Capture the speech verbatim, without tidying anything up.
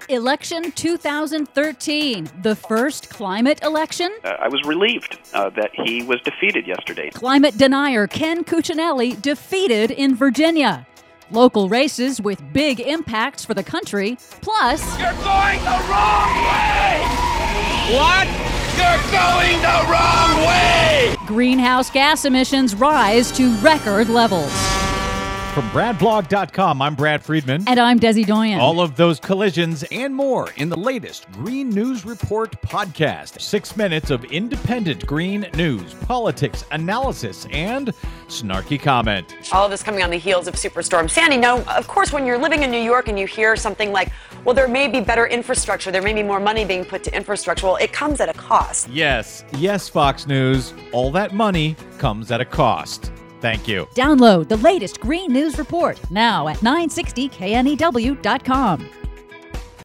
Election two thousand thirteen, the first climate election. Uh, I was relieved uh, that he was defeated yesterday. Climate denier Ken Cuccinelli defeated in Virginia. Local races with big impacts for the country. Plus, you're going the wrong way! What? You're going the wrong way! Greenhouse gas emissions rise to record levels. From Brad Blog dot com, I'm Brad Friedman. And I'm Desi Doyen. All of those collisions and more in the latest Green News Report podcast. Six minutes of independent green news, politics, analysis, and snarky comment. All of this coming on the heels of Superstorm Sandy. Now, of course, when you're living in New York and you hear something like, well, there may be better infrastructure, there may be more money being put to infrastructure, well, it comes at a cost. Yes, yes, Fox News. All that money comes at a cost. Thank you. Download the latest Green News Report now at nine sixty K N E W dot com.